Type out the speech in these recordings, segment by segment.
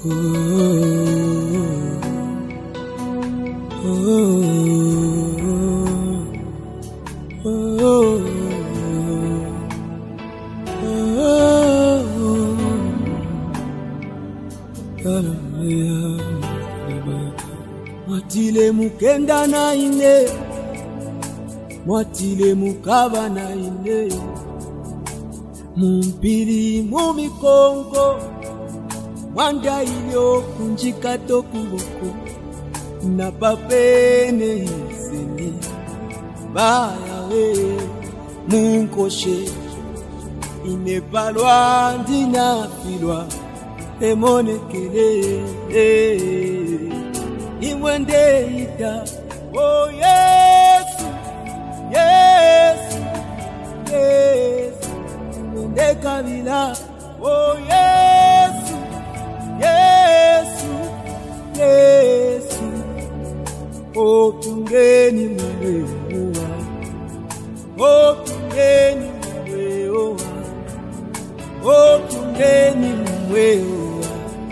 Mwatile mukenda na ine, mwatile mukaba na ine, mumpili mumikongo, mwanda ilio kunjika tokuboko, na papene iseni, baya we, munkoshe, inepalwa ndina pilwa, emonekele, imwende ita, oh Yesu, Yesu, Yesu, imwende kabila, oh Yesu, Yesu, Yesu, oh tungeni mwewa, oh tungeni mwewa, oh tungeni mwewa,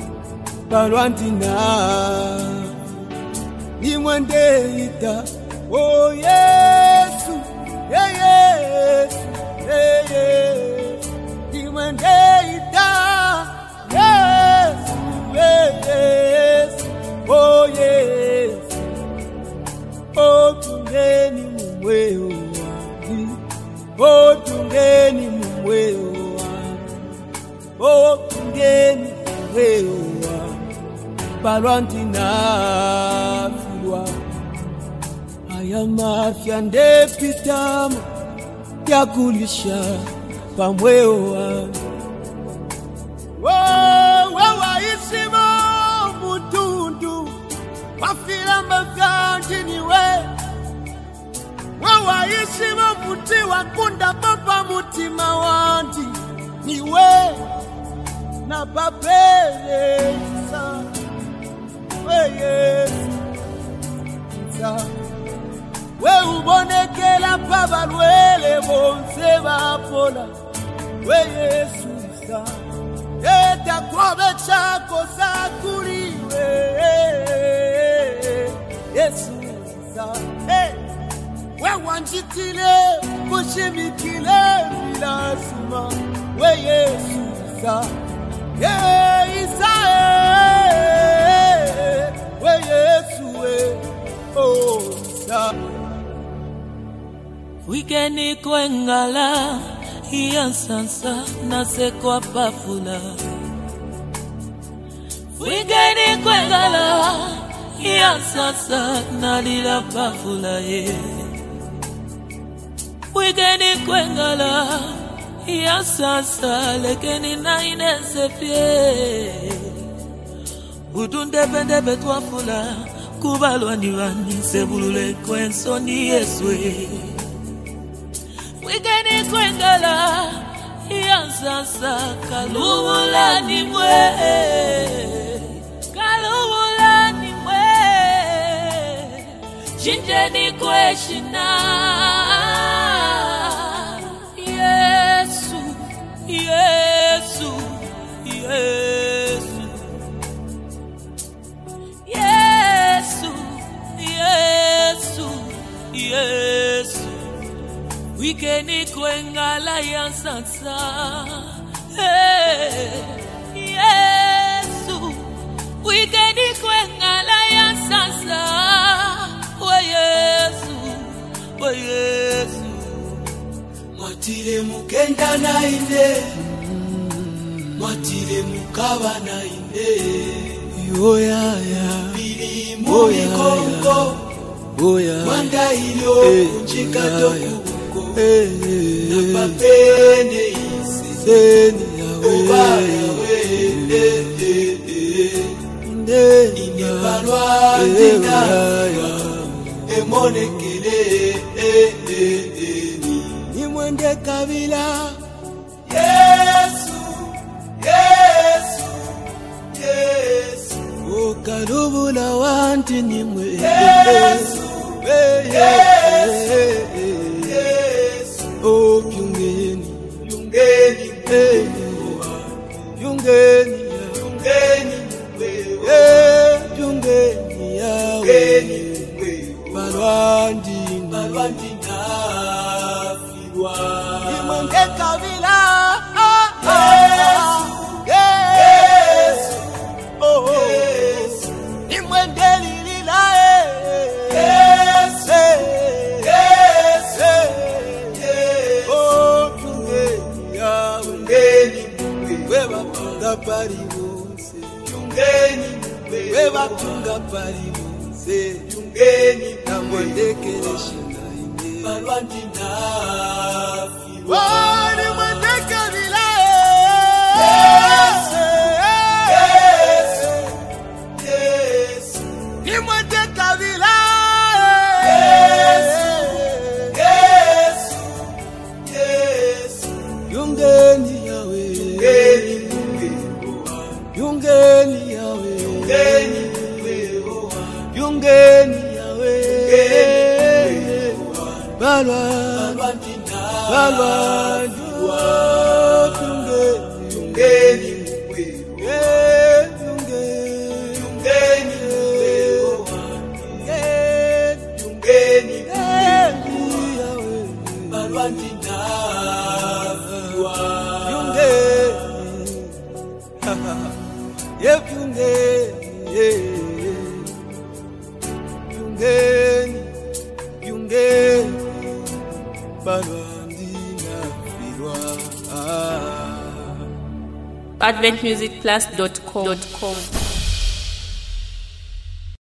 balwantina. Imwende ita, oh Yesu, Yesu, Yesu. Imwende ita, Yesu, Yesu, oh Yesu. Oh tungeni mwewa, oh tungeni mwewa, oh tungeni mwewa, balwantina. Haya mafya ndepitamu ya kulisha pamwewa, waisimo mutundu wafilamba vyandiniwe, waisimo muti wakunda papa mutima wandi niwe na papele sa Yesu we ubonekela pabalwele bonse bapola, we Yesu sa eta kwabe chako sakuliwe, Yesu sa we wanjitile kushimikile vilasuma, we Yesu sa Isa we Yesu oh sa wikeni kwengala iya sansa nase kwa pafula, wikeni kwengala iya sansa nalila pafula ye, wikeni kwengala iya sansa lekeni na inese pie, udunde bende betwafula kubalwa niwani sebulule kwenso ni Yeswe, wikeni kwengala yansasa kalubula ni mwe, kalubula ni mwe, chinjeni kweshina Yesu, Yesu, Yesu, Yesu, Yesu, Yesu, wikeni kwengala yansasa, Yesu, wikeni kwengala yansasa, we Yesu, we Yesu. Mwatile mukenda na ine, mwatile mukaba na ine, yoyaya bili mumikongo, mwanda ilio kunjika tokubuko, na papene iseni obaya we, inebalwa ndina emonekele, imwende kabila, Yesu, Yesu, Yesu, ukalubula wanti nimwe, Yesu, Yesu, Yesu, oh yungeni, yungeni, yungeni, yungeni, kabila Parimose, Weba tunga parimose, namwendekele shinda ime, Balwandina fiwa, wani mwendeke vilae, Yesu, ni mwendeka vilae, Yesu, yungeni yawe, Yungeni yawe, Yungeni yawe, Balwandina, Yungeni Balwandina, AdventMusicPlus.com